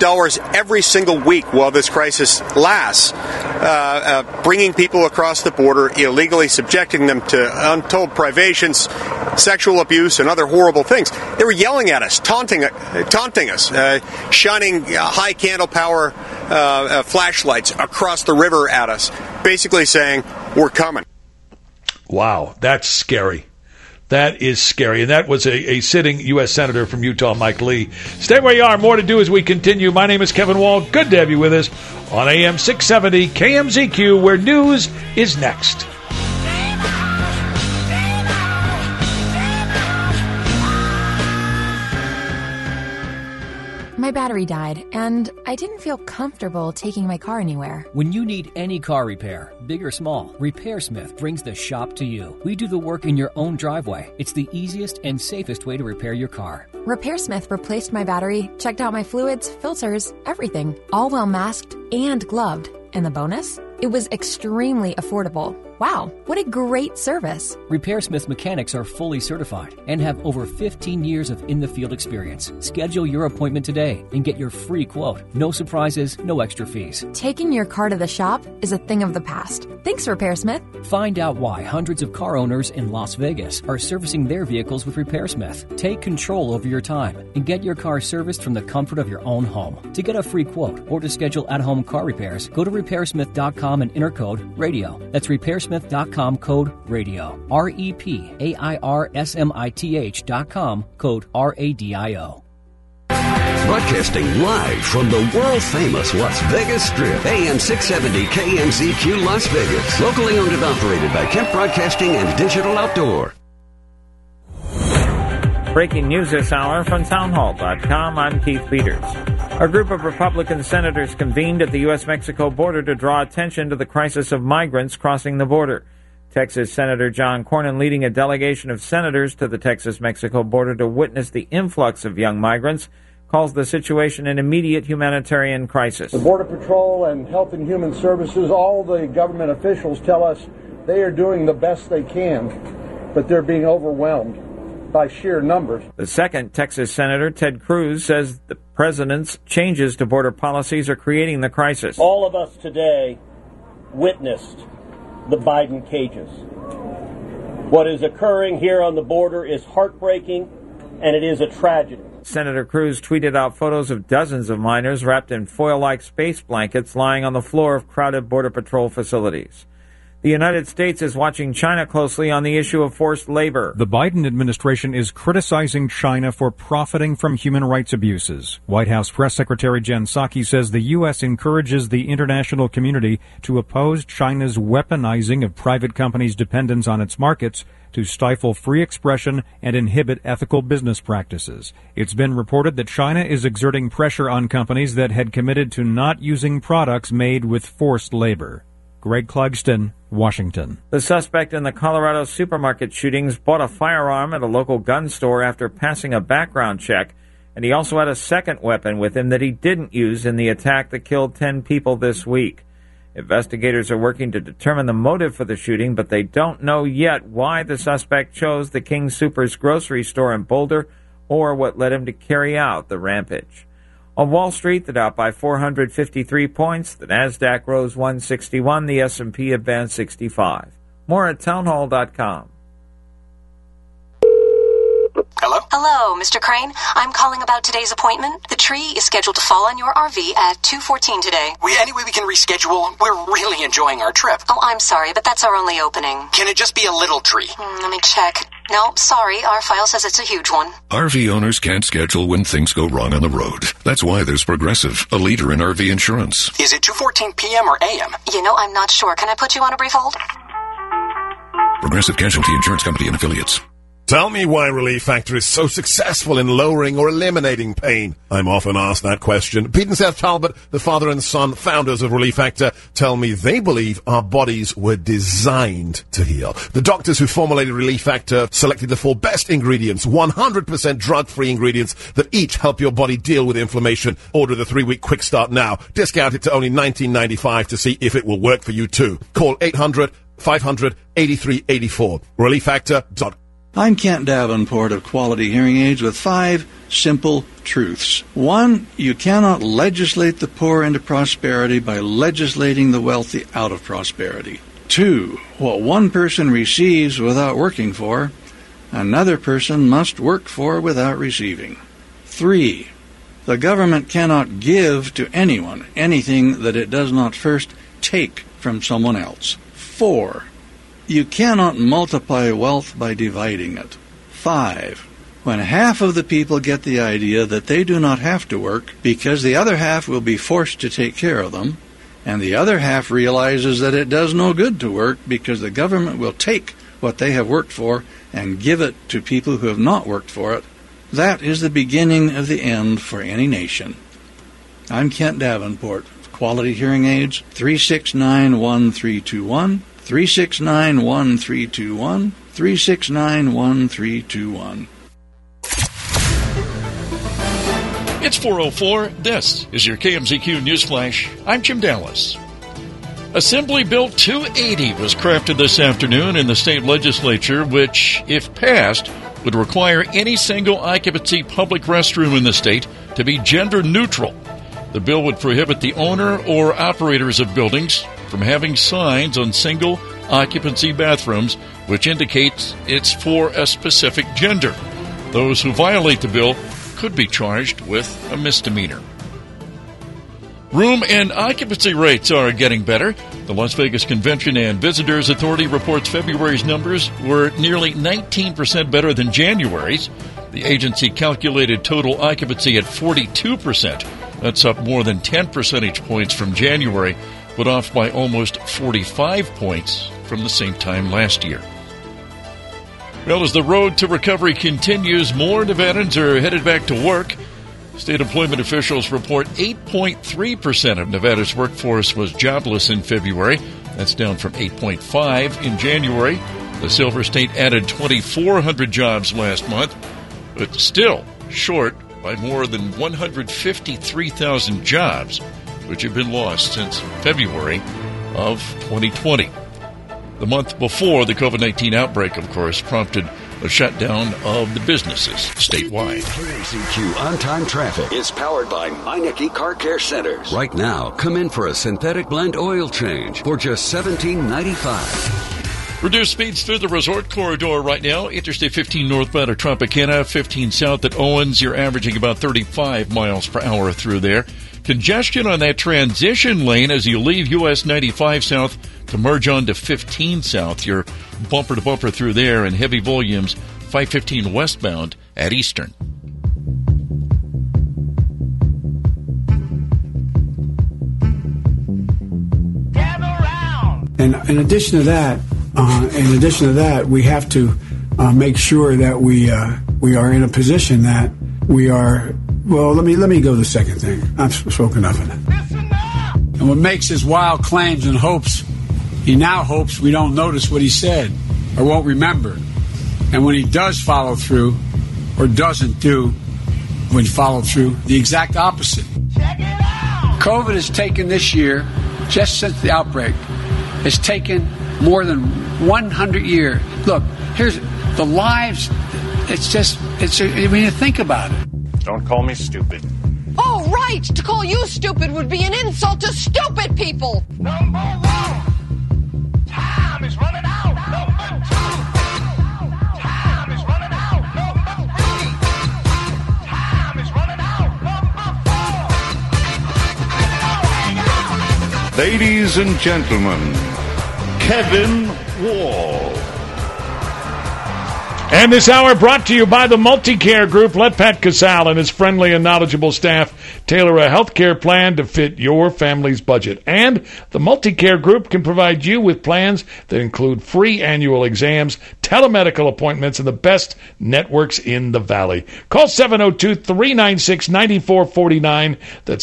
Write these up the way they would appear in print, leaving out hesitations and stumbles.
every single week while this crisis lasts, bringing people across the border, illegally subjecting them to untold privations, sexual abuse, and other horrible things. They were yelling at us, taunting us, shining high candle power flashlights across the river at us, basically saying, we're coming. Wow, that's scary. That is scary. And that was a sitting U.S. Senator from Utah, Mike Lee. Stay where you are. More to do as we continue. My name is Kevin Wall. Good to have you with us on AM 670 KMZQ, where news is next. My battery died, and I didn't feel comfortable taking my car anywhere. When you need any car repair, big or small, RepairSmith brings the shop to you. We do the work in your own driveway. It's the easiest and safest way to repair your car. RepairSmith replaced my battery, checked out my fluids, filters, everything, all well masked and gloved. And the bonus? It was extremely affordable. Wow, what a great service. RepairSmith mechanics are fully certified and have over 15 years of in-the-field experience. Schedule your appointment today and get your free quote. No surprises, no extra fees. Taking your car to the shop is a thing of the past. Thanks, RepairSmith. Find out why hundreds of car owners in Las Vegas are servicing their vehicles with RepairSmith. Take control over your time and get your car serviced from the comfort of your own home. To get a free quote or to schedule at-home car repairs, go to RepairSmith.com and enter code RADIO. That's RepairSmith.com, code RADIO. RepairSmith.com, code RADIO. Broadcasting live from the world-famous Las Vegas Strip, AM 670 KMZQ Las Vegas. Locally owned and operated by Kemp Broadcasting and Digital Outdoor. Breaking news this hour from townhall.com. I'm Keith Peters. A group of Republican senators convened at the U.S.-Mexico border to draw attention to the crisis of migrants crossing the border. Texas Senator John Cornyn leading a delegation of senators to the Texas-Mexico border to witness the influx of young migrants calls the situation an immediate humanitarian crisis. The Border Patrol and Health and Human Services, all the government officials tell us they are doing the best they can, but they're being overwhelmed by sheer numbers. The second Texas Senator, Ted Cruz, says the president's changes to border policies are creating the crisis. All of us today witnessed the Biden cages. What is occurring here on the border is heartbreaking, and it is a tragedy. Senator Cruz tweeted out photos of dozens of minors wrapped in foil-like space blankets lying on the floor of crowded Border Patrol facilities. The United States is watching China closely on the issue of forced labor. The Biden administration is criticizing China for profiting from human rights abuses. White House Press Secretary Jen Psaki says the U.S. encourages the international community to oppose China's weaponizing of private companies' dependence on its markets to stifle free expression and inhibit ethical business practices. It's been reported that China is exerting pressure on companies that had committed to not using products made with forced labor. Greg Clugston, Washington. The suspect in the Colorado supermarket shootings bought a firearm at a local gun store after passing a background check, and he also had a second weapon with him that he didn't use in the attack that killed 10 people this week. Investigators are working to determine the motive for the shooting, but they don't know yet why the suspect chose the King Soopers grocery store in Boulder or what led him to carry out the rampage. On Wall Street, the Dow by 453 points, the Nasdaq rose 161, the S&P advanced 65. More at townhall.com. Hello? Hello, Mr. Crane. I'm calling about today's appointment. The tree is scheduled to fall on your RV at 2:14 today. Any way we can reschedule? We're really enjoying our trip. Oh, I'm sorry, but that's our only opening. Can it just be a little tree? Let me check. No, sorry, our file says it's a huge one. RV owners can't schedule when things go wrong on the road. That's why there's Progressive, a leader in RV insurance. Is it 2:14 p.m. or a.m.? I'm not sure. Can I put you on a brief hold? Progressive Casualty Insurance Company and affiliates. Tell me why Relief Factor is so successful in lowering or eliminating pain. I'm often asked that question. Pete and Seth Talbot, the father and son founders of Relief Factor, tell me they believe our bodies were designed to heal. The doctors who formulated Relief Factor selected the 4 best ingredients, 100% drug-free ingredients that each help your body deal with inflammation. Order the 3-week quick start now. Discount it to only $19.95 to see if it will work for you too. Call 800-500-8384. ReliefFactor.com. I'm Kent Davenport of Quality Hearing Aids with 5 simple truths. 1, you cannot legislate the poor into prosperity by legislating the wealthy out of prosperity. 2, what one person receives without working for, another person must work for without receiving. 3, the government cannot give to anyone anything that it does not first take from someone else. 4, you cannot multiply wealth by dividing it. 5, when half of the people get the idea that they do not have to work because the other half will be forced to take care of them, and the other half realizes that it does no good to work because the government will take what they have worked for and give it to people who have not worked for it, that is the beginning of the end for any nation. I'm Kent Davenport, Quality Hearing Aids, 369-1321, 369-1321, 369-1321. It's 4:04. This is your KMZQ Newsflash. I'm Jim Dallas. Assembly Bill 280 was crafted this afternoon in the state legislature, which, if passed, would require any single-occupancy public restroom in the state to be gender neutral. The bill would prohibit the owner or operators of buildings from having signs on single-occupancy bathrooms which indicates it's for a specific gender. Those who violate the bill could be charged with a misdemeanor. Room and occupancy rates are getting better. The Las Vegas Convention and Visitors Authority reports February's numbers were nearly 19% better than January's. The agency calculated total occupancy at 42%. That's up more than 10 percentage points from January, but off by almost 45 points from the same time last year. Well, as the road to recovery continues, more Nevadans are headed back to work. State employment officials report 8.3% of Nevada's workforce was jobless in February. That's down from 8.5% in January. The Silver State added 2,400 jobs last month, but still short by more than 153,000 jobs, which have been lost since February of 2020. The month before the COVID-19 outbreak, of course, prompted a shutdown of the businesses statewide. KMZQ On-Time Traffic is powered by Meineke Car Care Centers. Right now, come in for a synthetic blend oil change for just $17.95. Reduced speeds through the resort corridor right now. Interstate 15 northbound at Tropicana, 15 south at Owens. You're averaging about 35 miles per hour through there. Congestion on that transition lane as you leave US 95 south to merge on to 15 south. You're bumper to bumper through there, and heavy volumes 515 westbound at Eastern. And in addition to that, we have to make sure that we are in a position that we are. Well, let me go to the second thing. I've spoken enough of it. And what makes his wild claims and hopes, he now hopes we don't notice what he said or won't remember. And when he does follow through or doesn't do when he followed through, the exact opposite. Check it out! COVID has taken this year, just since the outbreak, has taken more than 100 years. Look, here's the lives. When you think about it. Don't call me stupid. Oh, right! To call you stupid would be an insult to stupid people! Number one, time is running out. Number two, time is running out. Number three, time is running out. Number four. Ladies and gentlemen, Kevin Wall. And this hour brought to you by the Multicare Group. Let Pat Casale and his friendly and knowledgeable staff tailor a health care plan to fit your family's budget. And the Multicare Group can provide you with plans that include free annual exams, telemedical appointments, and the best networks in the Valley. Call 702-396-9449. That's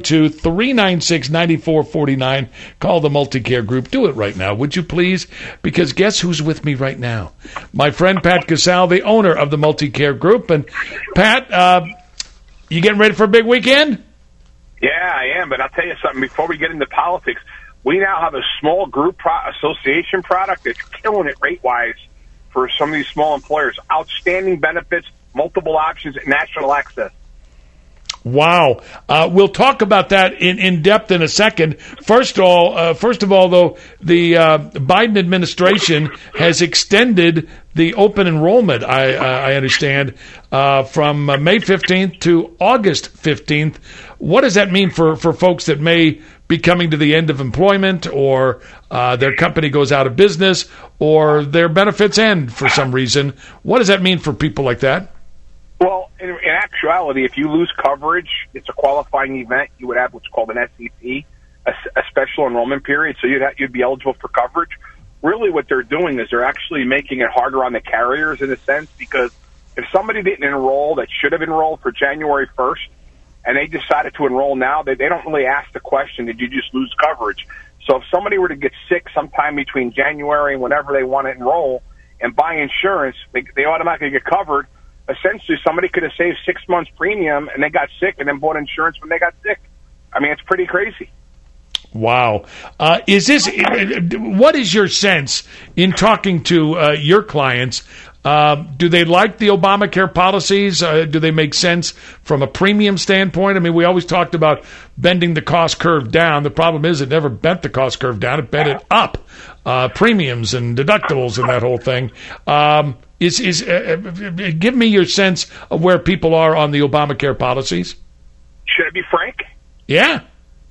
702-396-9449. Call the Multicare Group. Do it right now, would you please? Because guess who's with me right now? My friend Pat Casale, the owner of the Multicare Group. And Pat, you getting ready for a big weekend? Yeah, I am. But I'll tell you something. Before we get into politics, we now have a small group association product that's killing it rate-wise for some of these small employers. Outstanding benefits, multiple options, national access. Wow. We'll talk about that in depth in a second. First of all, though, the Biden administration has extended the open enrollment, I understand, from May 15th to August 15th. What does that mean for folks that may be coming to the end of employment, or their company goes out of business, or their benefits end for some reason? What does that mean for people like that? Well, in actuality, if you lose coverage, it's a qualifying event. You would have what's called an SEP, a special enrollment period, so you'd be eligible for coverage. Really what they're doing is they're actually making it harder on the carriers in a sense, because if somebody didn't enroll that should have enrolled for January 1st and they decided to enroll now, they don't really ask the question, did you just lose coverage? So if somebody were to get sick sometime between January and whenever they want to enroll and buy insurance, they automatically get covered. Essentially, somebody could have saved 6 months premium and they got sick and then bought insurance when they got sick. I mean, it's pretty crazy. Wow. What is your sense in talking to your clients? Do they like the Obamacare policies? Do they make sense from a premium standpoint? I mean, we always talked about bending the cost curve down. The problem is it never bent the cost curve down. It bent it up. Premiums and deductibles and that whole thing. Give me your sense of where people are on the Obamacare policies. Should I be frank? Yeah.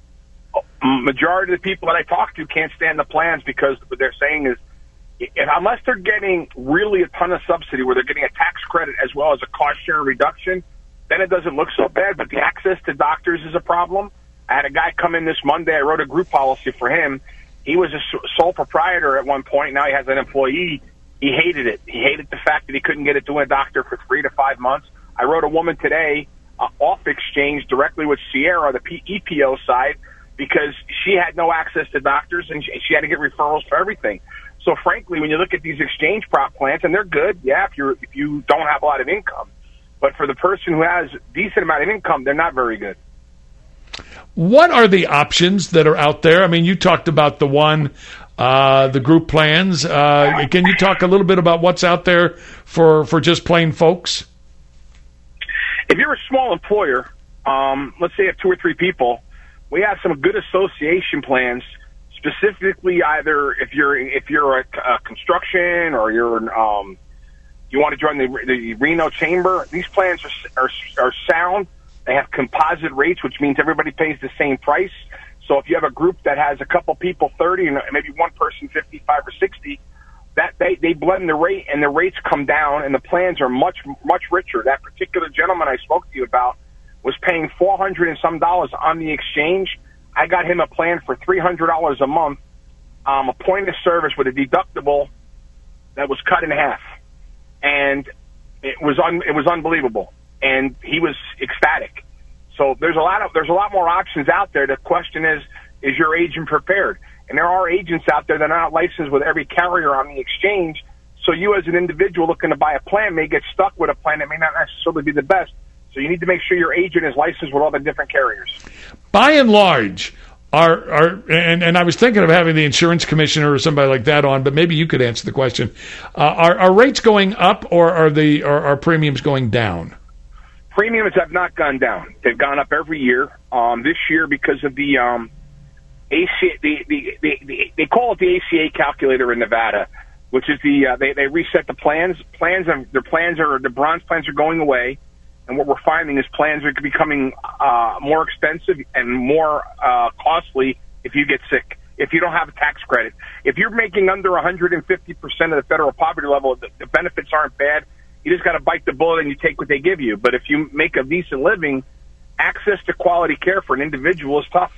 Majority of the people that I talk to can't stand the plans because what they're saying is, unless they're getting really a ton of subsidy where they're getting a tax credit as well as a cost share reduction, then it doesn't look so bad. But the access to doctors is a problem. I had a guy come in this Monday. I wrote a group policy for him. He was a sole proprietor at one point. Now he has an employee. He hated it. He hated the fact that he couldn't get it to a doctor for 3 to 5 months. I wrote a woman today off exchange directly with Sierra, the EPO side, because she had no access to doctors and she had to get referrals for everything. So frankly, when you look at these exchange prop plans, and they're good, yeah, if you don't have a lot of income, but for the person who has a decent amount of income, they're not very good. What are the options that are out there? I mean, you talked about the group plans. Can you talk a little bit about what's out there for just plain folks? If you're a small employer, let's say you have 2 or 3 people, we have some good association plans. Specifically, either if you're a construction or you want to join the Reno Chamber, these plans are sound. They have composite rates, which means everybody pays the same price. So if you have a group that has a couple people 30 and maybe one person 55 or 60, that they blend the rate and the rates come down and the plans are much richer. That particular gentleman I spoke to you about was paying $400 and some on the exchange. I got him a plan for $300 a month, a point of service with a deductible that was cut in half, and it was unbelievable, and he was ecstatic. So there's a lot more options out there. The question is your agent prepared? And there are agents out there that are not licensed with every carrier on the exchange. So you, as an individual looking to buy a plan, may get stuck with a plan that may not necessarily be the best. So you need to make sure your agent is licensed with all the different carriers. By and large, and I was thinking of having the insurance commissioner or somebody like that on, but maybe you could answer the question. Are rates going up or are premiums going down? Premiums have not gone down. They've gone up every year. This year, because of the ACA, they call it the ACA calculator in Nevada, which is they reset the plans. The bronze plans are going away. And what we're finding is plans are becoming more expensive and more costly if you get sick, if you don't have a tax credit. If you're making under 150% of the federal poverty level, the benefits aren't bad. You just got to bite the bullet and you take what they give you. But if you make a decent living, access to quality care for an individual is tough.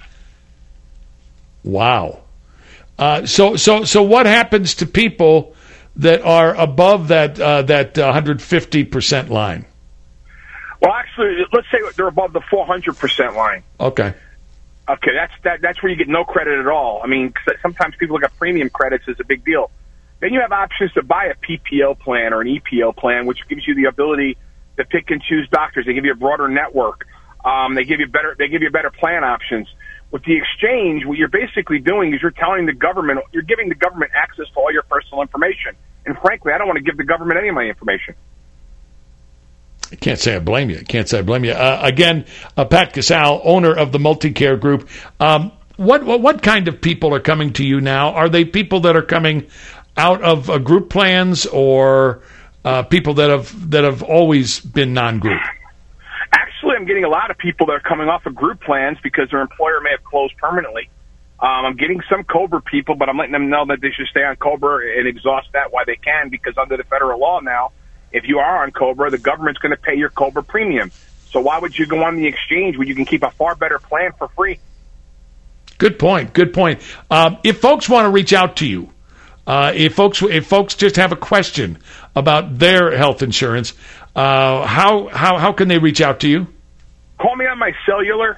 Wow. So what happens to people that are above that 150% line? Well, actually, let's say they're above the 400% line. Okay. Okay, that's where you get no credit at all. I mean, sometimes people look at premium credits as a big deal. Then you have options to buy a PPO plan or an EPO plan, which gives you the ability to pick and choose doctors. They give you a broader network. They give you better plan options. With the exchange, what you're basically doing is you're giving the government access to all your personal information. And frankly, I don't want to give the government any of my information. I can't say I blame you. Again, Pat Casal, owner of the Multicare Group. What kind of people are coming to you now? Are they people that are coming out of group plans, or people that have always been non-group? Actually, I'm getting a lot of people that are coming off of group plans because their employer may have closed permanently. I'm getting some COBRA people, but I'm letting them know that they should stay on COBRA and exhaust that while they can, because under the federal law now, if you are on COBRA, the government's going to pay your COBRA premium. So why would you go on the exchange when you can keep a far better plan for free? Good point. If folks want to reach out to you, if folks just have a question about their health insurance, how can they reach out to you? Call me on my cellular,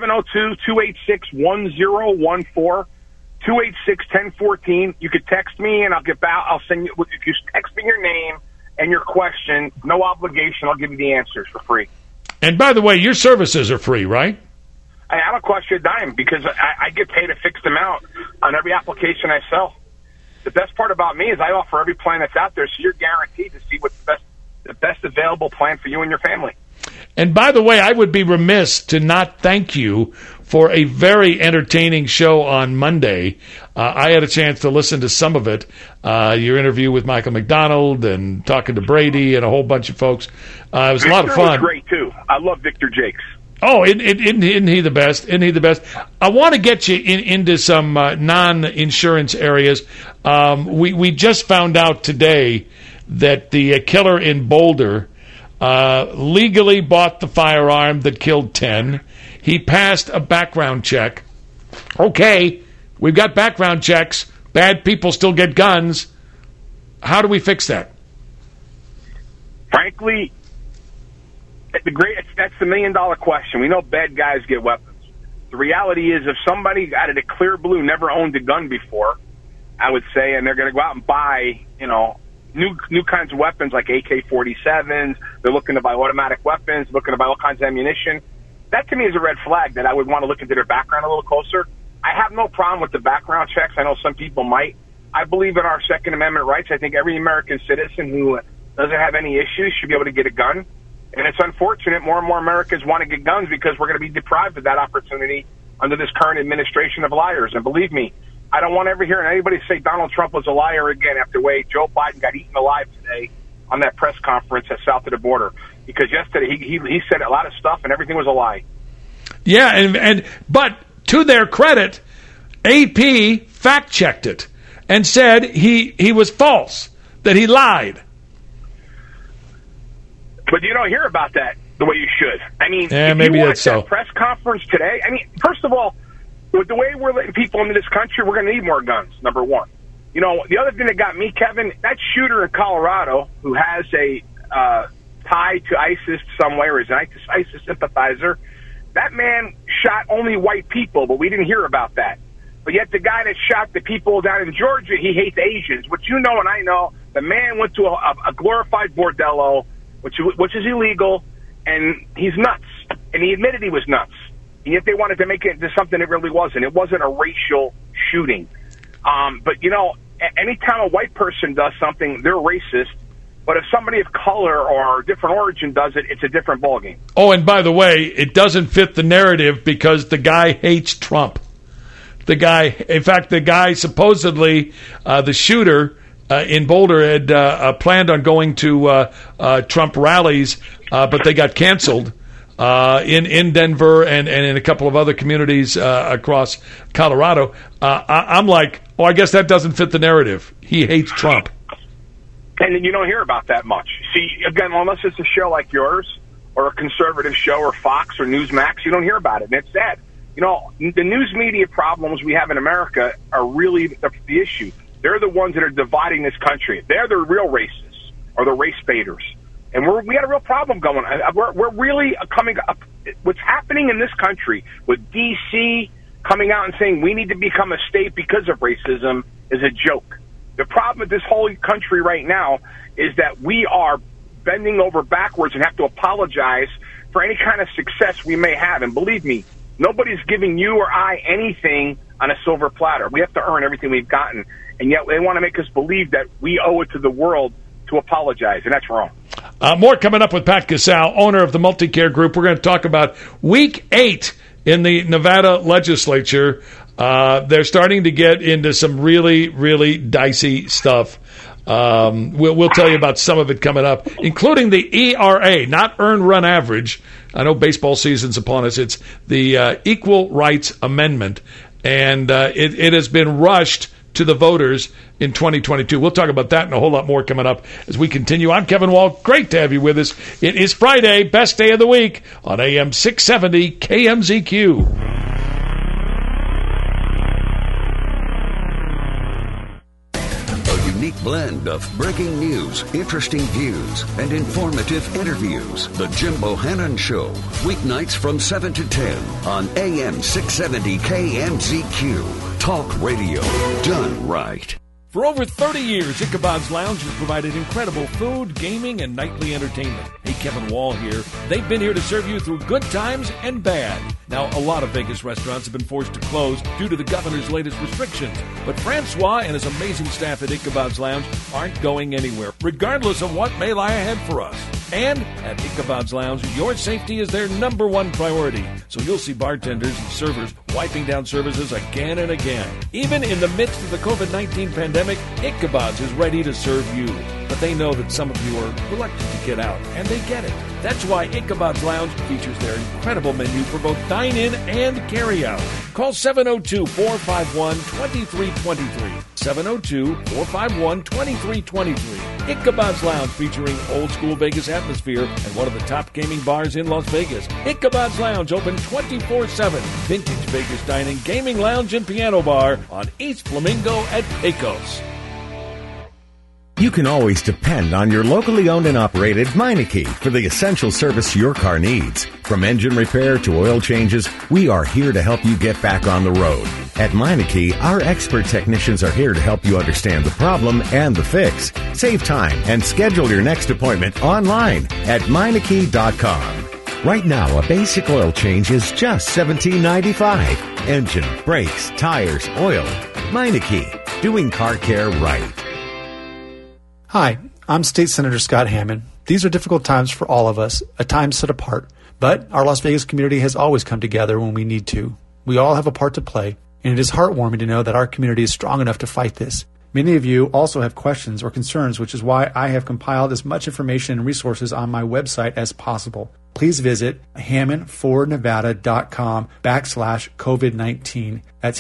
702-286-1014, 286-1014. You could text me, and I'll get back. I'll send you. If you text me your name and your question, no obligation, I'll give you the answers for free. And by the way, your services are free, right? I don't cost you a dime because I get paid a fixed amount on every application I sell. The best part about me is I offer every plan that's out there, so you're guaranteed to see what's the best available plan for you and your family. And by the way, I would be remiss to not thank you for a very entertaining show on Monday. I had a chance to listen to some of it. Your interview with Michael McDonald and talking to Brady and a whole bunch of folks. It was a lot of fun. Victor was great, too. I love Victor Jakes. Oh, isn't he the best? I want to get you into some non-insurance areas. We just found out today that the killer in Boulder legally bought the firearm that killed 10. He passed a background check. Okay, we've got background checks. Bad people still get guns. How do we fix that? Frankly, that's the million-dollar question. We know bad guys get weapons. The reality is if somebody out of the clear blue never owned a gun before, I would say, and they're going to go out and buy, new kinds of weapons like AK-47s, they're looking to buy automatic weapons, looking to buy all kinds of ammunition. That to me is a red flag that I would want to look into their background a little closer. I have no problem with the background checks. I know some people might. I believe in our Second Amendment rights. I think every American citizen who doesn't have any issues should be able to get a gun. And it's unfortunate more and more Americans want to get guns because we're going to be deprived of that opportunity under this current administration of liars. And believe me, I don't want to ever hear anybody say Donald Trump was a liar again after the way Joe Biden got eaten alive today on that press conference at south of the border. Because yesterday he said a lot of stuff and everything was a lie. Yeah, but to their credit, AP fact-checked it and said he was false, that he lied. But you don't hear about that the way you should. I mean, if maybe you watch that's so. that press conference today, I mean, first of all, with the way we're letting people into this country, we're going to need more guns, number one. The other thing that got me, Kevin, that shooter in Colorado who has a tie to ISIS somewhere, is an ISIS sympathizer, that man shot only white people, but we didn't hear about that. But yet the guy that shot the people down in Georgia, he hates Asians, which you know and I know. The man went to a glorified bordello, which is illegal, and he's nuts. And he admitted he was nuts. And yet they wanted to make it into something it really wasn't. It wasn't a racial shooting. But, anytime a white person does something, they're racist. But if somebody of color or different origin does it, it's a different ballgame. Oh, and by the way, it doesn't fit the narrative because the guy hates Trump. In fact, the guy supposedly, the shooter in Boulder had planned on going to Trump rallies, but they got canceled in Denver and in a couple of other communities across Colorado. I'm like, I guess that doesn't fit the narrative. He hates Trump. And you don't hear about that much. See, again, unless it's a show like yours or a conservative show or Fox or Newsmax, you don't hear about it, and it's sad. The news media problems we have in America are really the issue. They're the ones that are dividing this country. They're the real racists or the race baiters. And we got a real problem going. We're really coming up. What's happening in this country with D.C. coming out and saying we need to become a state because of racism is a joke. The problem with this whole country right now is that we are bending over backwards and have to apologize for any kind of success we may have. And believe me, nobody's giving you or I anything on a silver platter. We have to earn everything we've gotten, and yet they want to make us believe that we owe it to the world to apologize, and that's wrong. More coming up with Pat Casale, owner of the Multicare Group. We're going to talk about Week 8 in the Nevada legislature. They're starting to get into some really, really dicey stuff. We'll tell you about some of it coming up, including the ERA, not earned run average. I know baseball season's upon us. It's the Equal Rights Amendment, and it has been rushed to the voters in 2022. We'll talk about that and a whole lot more coming up as we continue. I'm Kevin Wall. Great to have you with us. It is Friday, best day of the week on AM 670 KMZQ. Unique blend of breaking news, interesting views, and informative interviews. The Jim Bohannon Show, weeknights from 7 to 10 on AM 670 KMZQ. Talk radio done right. For over 30 years, Ichabod's Lounge has provided incredible food, gaming, and nightly entertainment. Hey, Kevin Wall here. They've been here to serve you through good times and bad. Now, a lot of Vegas restaurants have been forced to close due to the governor's latest restrictions. But Francois and his amazing staff at Ichabod's Lounge aren't going anywhere, regardless of what may lie ahead for us. And at Ichabod's Lounge, your safety is their number one priority. So you'll see bartenders and servers wiping down services again and again. Even in the midst of the COVID-19 pandemic, Ichabod's is ready to serve you. But they know that some of you are reluctant to get out, and they get it. That's why Ichabod's Lounge features their incredible menu for both dine-in and carry-out. Call 702-451-2323. 702-451-2323. Ichabod's Lounge, featuring old-school Vegas atmosphere and one of the top gaming bars in Las Vegas. Ichabod's Lounge, open 24/7. Vintage Vegas dining, gaming lounge, and piano bar on East Flamingo at Pecos. You can always depend on your locally owned and operated Meineke for the essential service your car needs. From engine repair to oil changes, we are here to help you get back on the road. At Meineke, our expert technicians are here to help you understand the problem and the fix. Save time and schedule your next appointment online at Meineke.com. Right now, a basic oil change is just $17.95. Engine, brakes, tires, oil. Meineke, doing car care right. Hi, I'm State Senator Scott Hammond. These are difficult times for all of us, a time set apart. But our Las Vegas community has always come together when we need to. We all have a part to play, and it is heartwarming to know that our community is strong enough to fight this. Many of you also have questions or concerns, which is why I have compiled as much information and resources on my website as possible. Please visit hammond4nevada.com/COVID-19. That's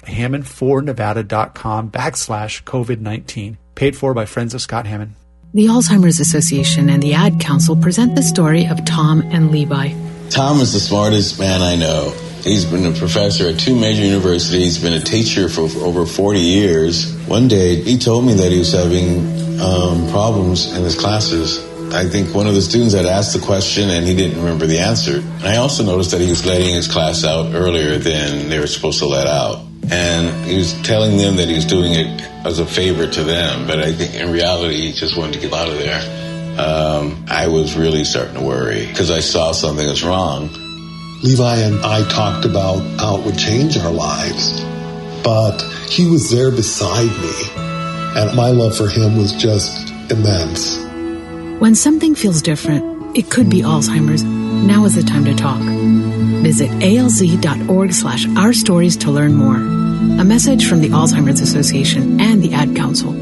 hammond4nevada.com/COVID-19. Paid for by Friends of Scott Hammond. The Alzheimer's Association and the Ad Council present the story of Tom and Levi. Tom is the smartest man I know. He's been a professor at 2 major universities, been a teacher for over 40 years. One day, he told me that he was having problems in his classes. I think one of the students had asked the question and he didn't remember the answer. And I also noticed that he was letting his class out earlier than they were supposed to let out. And he was telling them that he was doing it as a favor to them, but I think in reality he just wanted to get out of there. I was really starting to worry because I saw something was wrong. Levi and I talked about how it would change our lives, but he was there beside me, and my love for him was just immense. When something feels different, it could be Alzheimer's. Now is the time to talk. Visit alz.org/ourstories to learn more. A message from the Alzheimer's Association and the Ad Council.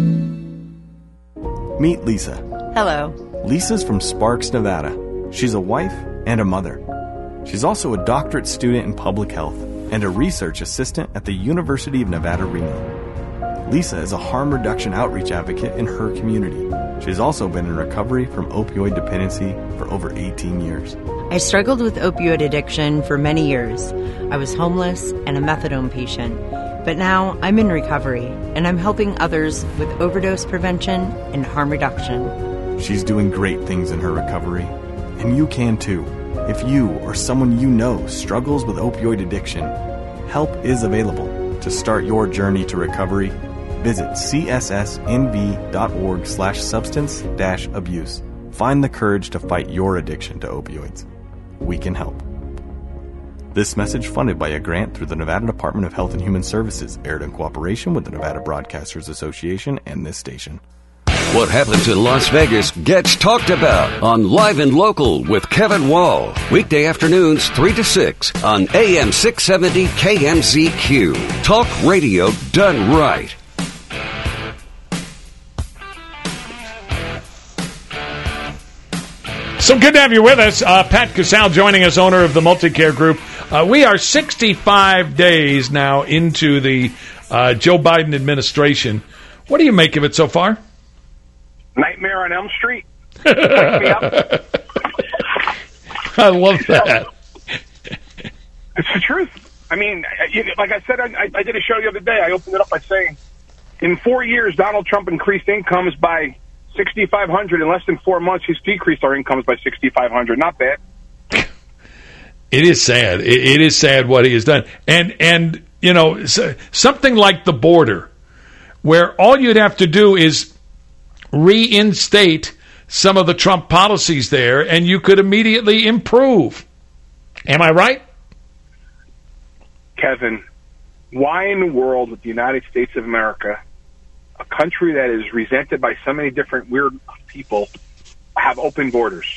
Meet Lisa. Hello. Lisa's from Sparks, Nevada. She's a wife and a mother. She's also a doctorate student in public health and a research assistant at the University of Nevada, Reno. Lisa is a harm reduction outreach advocate in her community. She's also been in recovery from opioid dependency for over 18 years. I struggled with opioid addiction for many years. I was homeless and a methadone patient. But now I'm in recovery, and I'm helping others with overdose prevention and harm reduction. She's doing great things in her recovery, and you can too. If you or someone you know struggles with opioid addiction, help is available. To start your journey to recovery, visit cssnv.org/substance-abuse. Find the courage to fight your addiction to opioids. We can help. This message funded by a grant through the Nevada Department of Health and Human Services, aired in cooperation with the Nevada Broadcasters Association and this station. What happens in Las Vegas gets talked about on Live and Local with Kevin Wall. Weekday afternoons 3 to 6 on AM 670 KMZQ. Talk radio done right. So good to have you with us. Pat Casal joining us, owner of the Multicare Group. We are 65 days now into the Joe Biden administration. What do you make of it so far? Nightmare on Elm Street. Wake me up. I love that. It's the truth. I mean, like I said, I did a show the other day. I opened it up by saying, in 4 years, Donald Trump increased incomes by $6,500. In less than 4 months, he's decreased our incomes by $6,500. Not bad. It is sad. It is sad what he has done. And you know, something like the border, where all you'd have to do is reinstate some of the Trump policies there, and you could immediately improve. Am I right? Kevin, why in the world would the United States of America, a country that is resented by so many different weird people, have open borders?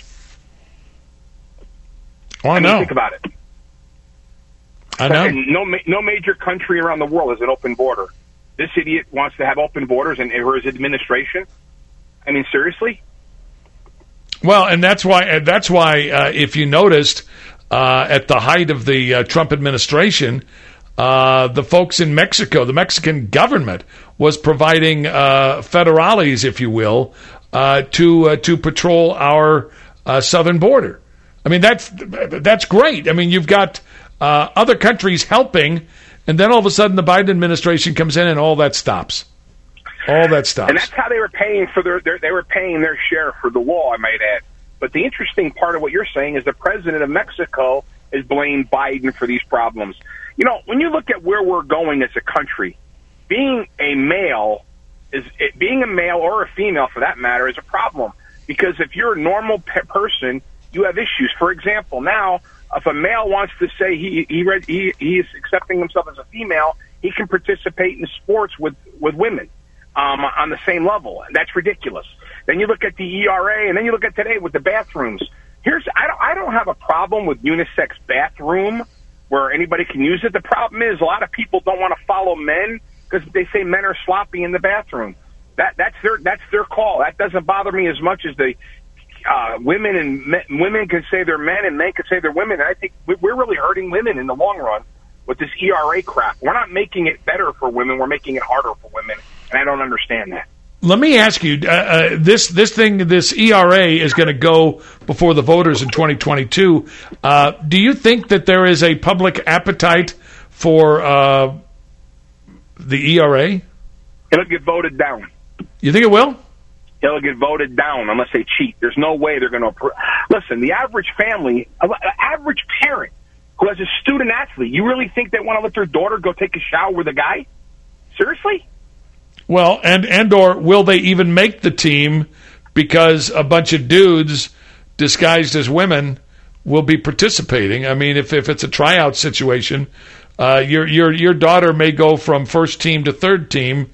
Oh, I know. Think about it. I know. No major country around the world has an open border. This idiot wants to have open borders, and or his administration. I mean, seriously? Well, and that's why if you noticed, at the height of the Trump administration, the folks in Mexico, the Mexican government, was providing federales, if you will, to patrol our southern border. I mean, that's great. I mean, you've got other countries helping, and then all of a sudden the Biden administration comes in and all that stops. All that stops. And that's how they were paying for they were paying their share for the wall, I might add. But the interesting part of what you're saying is the president of Mexico has blamed Biden for these problems. You know, when you look at where we're going as a country, being a male or a female for that matter is a problem, because if you're a normal person, you have issues. For example, now if a male wants to say he is accepting himself as a female, he can participate in sports with women on the same level. That's ridiculous. Then you look at the ERA, and then you look at today with the bathrooms. I don't have a problem with unisex bathroom where anybody can use it. The problem is a lot of people don't want to follow men because they say men are sloppy in the bathroom. That's their call. That doesn't bother me as much as the women can say they're men and men can say they're women. And I think we're really hurting women in the long run with this ERA crap. We're not making it better for women. We're making it harder for women, and I don't understand that. Let me ask you, this ERA is going to go before the voters in 2022. Do you think that there is a public appetite for the ERA? It'll get voted down. You think it will? It'll get voted down unless they cheat. There's no way they're going to approve. Listen, the average family, average parent who has a student athlete, you really think they want to let their daughter go take a shower with a guy? Seriously? Well, and or will they even make the team because a bunch of dudes disguised as women will be participating? I mean, if it's a tryout situation, your daughter may go from first team to third team,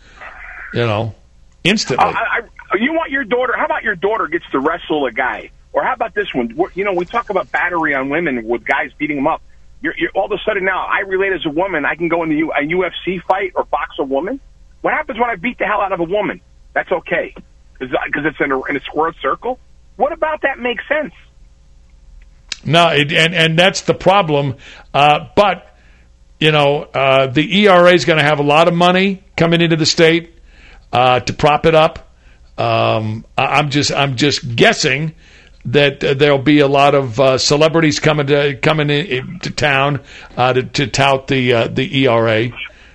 instantly. You want your daughter? How about your daughter gets to wrestle a guy? Or how about this one? We talk about battery on women with guys beating them up. You're all of a sudden now, I relate as a woman, I can go into a UFC fight or box a woman. What happens when I beat the hell out of a woman? That's okay, because it's in a square circle. What about that makes sense? No, and that's the problem. But the ERA is going to have a lot of money coming into the state to prop it up. I'm just guessing that there'll be a lot of celebrities coming into town to tout the ERA.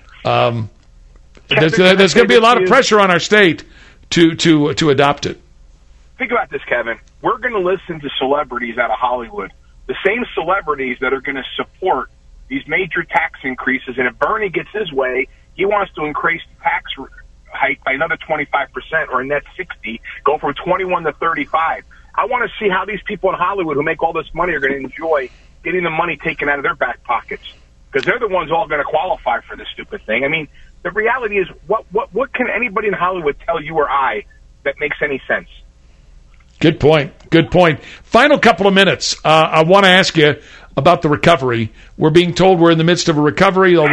There's going to be a lot of pressure on our state to adopt it. Think about this, Kevin. We're going to listen to celebrities out of Hollywood, the same celebrities that are going to support these major tax increases. And if Bernie gets his way, he wants to increase the tax hike by another 25%, or a net 60, go from 21 to 35. I want to see how these people in Hollywood who make all this money are going to enjoy getting the money taken out of their back pockets, because they're the ones all going to qualify for this stupid thing. I mean, the reality is, what can anybody in Hollywood tell you or I that makes any sense? Good point. Good point. Final couple of minutes. I want to ask you about the recovery. We're being told we're in the midst of a recovery.